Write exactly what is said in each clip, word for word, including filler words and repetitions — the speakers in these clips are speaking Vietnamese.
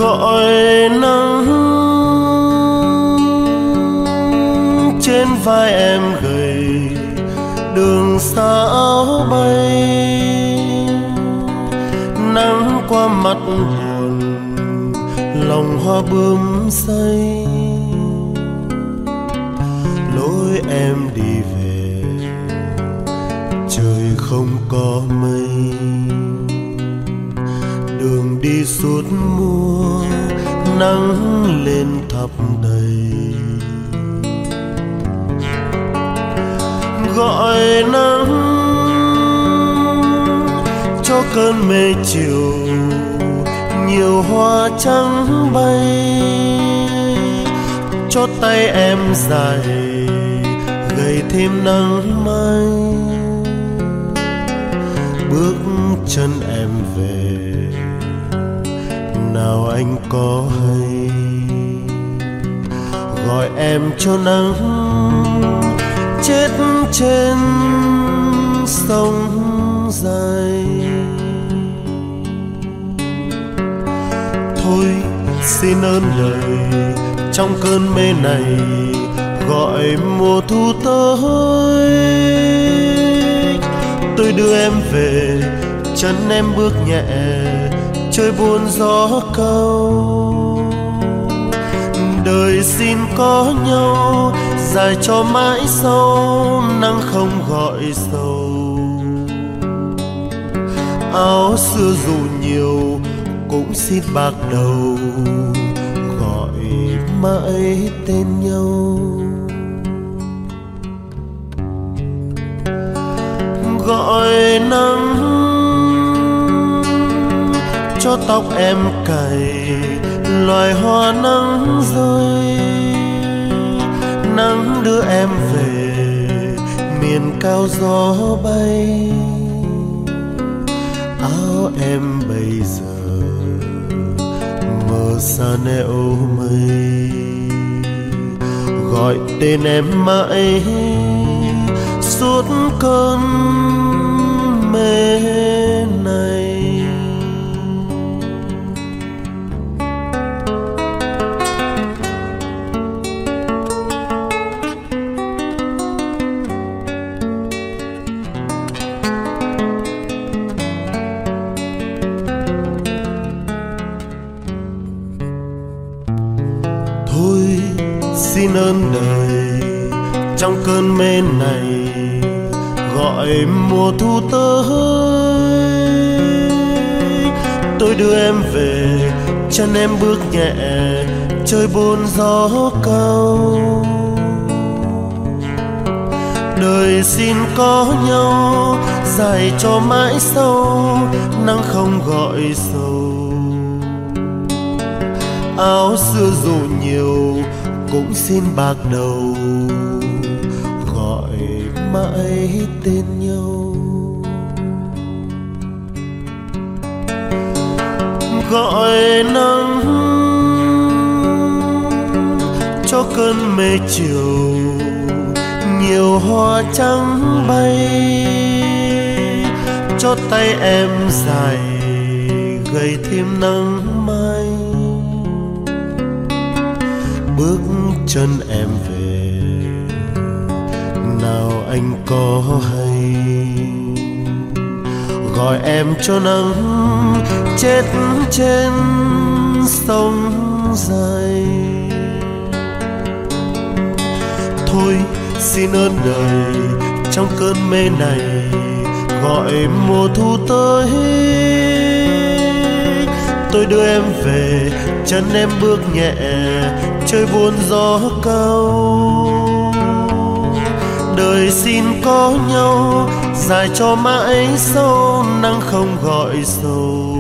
gọi nắng trên vai em gầy, đường xa áo bay, nắng qua mặt buồn, lòng hoa bướm say. Lối em đi về, trời không có mây, đường đi suốt mùa, nắng lên thắp đầy. Gọi nắng cho cơn mê chiều, nhiều hoa trắng bay, cho tay em dài gầy thêm nắng mai. Bước chân em về, nào anh có hay gọi em cho nắng chết trên sông dài. Thôi xin ơn đời, trong cơn mê này gọi mùa thu tới. Tôi đưa em về, chân em bước nhẹ, chơi buồn gió cao. Đời xin có nhau, dài cho mãi sau, nắng không gọi sầu. Áo xưa dù nhiều cũng xin bạc đầu, gọi mãi tên nhau. Gọi nắng cho tóc em cài loài hoa nắng rơi, nắng đưa em về miền cao gió bay. Áo em bây giờ mờ xa nẻo mây, gọi tên em mãi suốt cơn mê này. Thôi xin ơn đời, trong cơn mê này gọi mùa thu tới. Tôi đưa em về, chân em bước nhẹ, chơi buồn gió cao. Đời xin có nhau, dài cho mãi sau, nắng không gọi sầu. Áo xưa dù nhiều cũng xin bạc đầu, gọi mãi tên nhau. Gọi nắng cho cơn mê chiều, nhiều hoa trắng bay, cho tay em dài gầy thêm nắng mai. Bước chân em về, nào anh có hay gọi em cho nắng chết trên sông dài. Thôi xin ơn đời, trong cơn mê này gọi mùa thu tới. Tôi đưa em về, chân em bước nhẹ, chơi buồn gió cao. Đời xin có nhau, dài cho mãi sau, nắng không gọi sầu.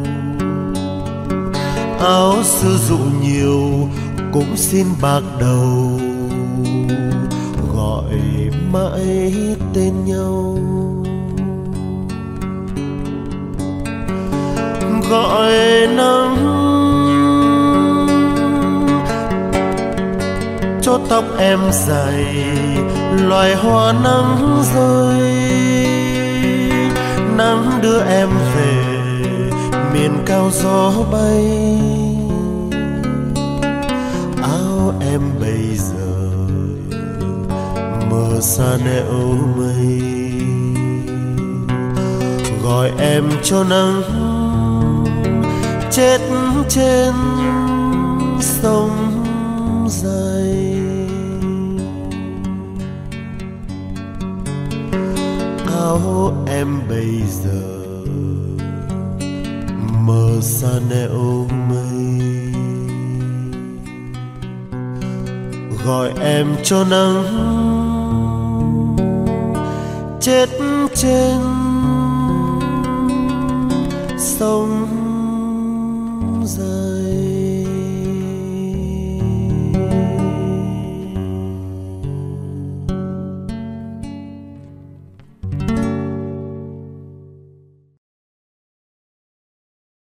Áo xưa dụ nhiều cũng xin bạc đầu, gọi mãi tên nhau. Gọi nắng cho tóc em dài loài hoa nắng rơi, nắng đưa em về miền cao gió bay. em bây giờ mờ xa nẻo mây, gọi em cho nắng chết trên sông dài. Áo em bây giờ mờ xa nẻo mây, gọi em cho nắng chết trên sông dài.